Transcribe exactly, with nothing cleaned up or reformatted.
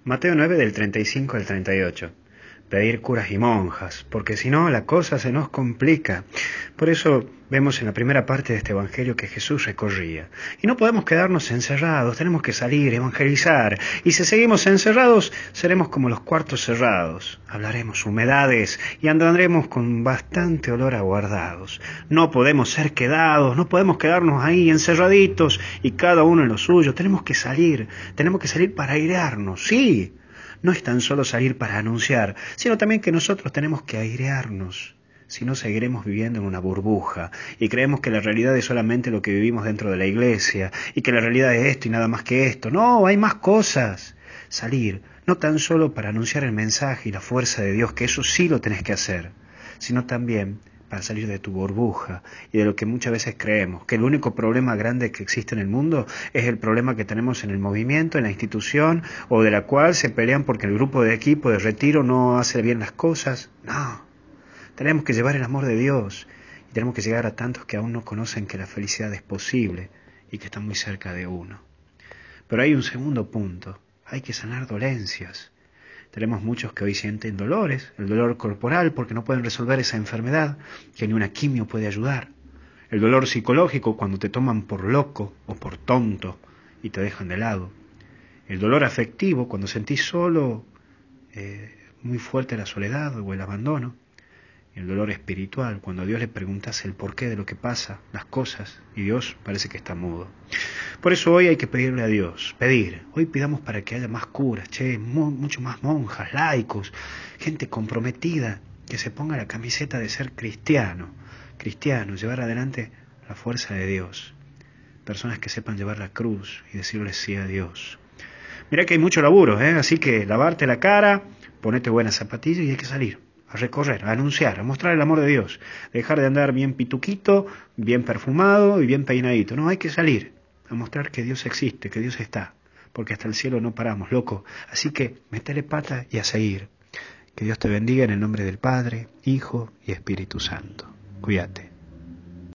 Mateo nueve del treinta y cinco al treinta y ocho. Pedir curas y monjas, porque si no la cosa se nos complica. Por eso vemos en la primera parte de este evangelio que Jesús recorría. Y no podemos quedarnos encerrados, tenemos que salir, evangelizar. Y si seguimos encerrados, seremos como los cuartos cerrados. Hablaremos humedades y andaremos con bastante olor a guardados. No podemos ser quedados, no podemos quedarnos ahí encerraditos y cada uno en lo suyo. Tenemos que salir, tenemos que salir para airearnos, sí. No es tan solo salir para anunciar, sino también que nosotros tenemos que airearnos. Si no, seguiremos viviendo en una burbuja y creemos que la realidad es solamente lo que vivimos dentro de la iglesia y que la realidad es esto y nada más que esto. No, hay más cosas. Salir, no tan solo para anunciar el mensaje y la fuerza de Dios, que eso sí lo tenés que hacer, sino también para salir de tu burbuja y de lo que muchas veces creemos, que el único problema grande que existe en el mundo es el problema que tenemos en el movimiento, en la institución, o de la cual se pelean porque el grupo de equipo de retiro no hace bien las cosas. No, tenemos que llevar el amor de Dios y tenemos que llegar a tantos que aún no conocen que la felicidad es posible y que está muy cerca de uno. Pero hay un segundo punto, hay que sanar dolencias. Tenemos muchos que hoy sienten dolores, el dolor corporal porque no pueden resolver esa enfermedad, que ni una quimio puede ayudar. El dolor psicológico cuando te toman por loco o por tonto y te dejan de lado. El dolor afectivo cuando sentís solo, eh, muy fuerte la soledad o el abandono. El dolor espiritual cuando a Dios le preguntas el porqué de lo que pasa, las cosas, y Dios parece que está mudo. Por eso hoy hay que pedirle a Dios, pedir. Hoy pidamos para que haya más curas, che, mu- mucho más monjas, laicos, gente comprometida, que se ponga la camiseta de ser cristiano, cristiano, llevar adelante la fuerza de Dios. Personas que sepan llevar la cruz y decirle sí a Dios. Mirá que hay mucho laburo, ¿eh? Así que lavarte la cara, ponete buenas zapatillas y hay que salir. A recorrer, a anunciar, a mostrar el amor de Dios. Dejar de andar bien pituquito, bien perfumado y bien peinadito. No, hay que salir a mostrar que Dios existe, que Dios está. Porque hasta el cielo no paramos, loco. Así que metele pata y a seguir. Que Dios te bendiga en el nombre del Padre, Hijo y Espíritu Santo. Cuídate.